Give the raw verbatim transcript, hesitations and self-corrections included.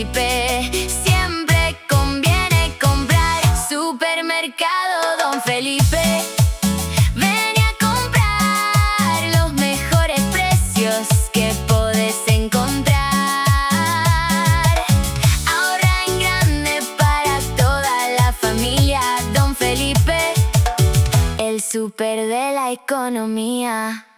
Felipe. Siempre conviene comprar. Supermercado Don Felipe. Ven a comprar los mejores precios que podés encontrar. Ahorra en grande para toda la familia. Don Felipe, el super de la economía.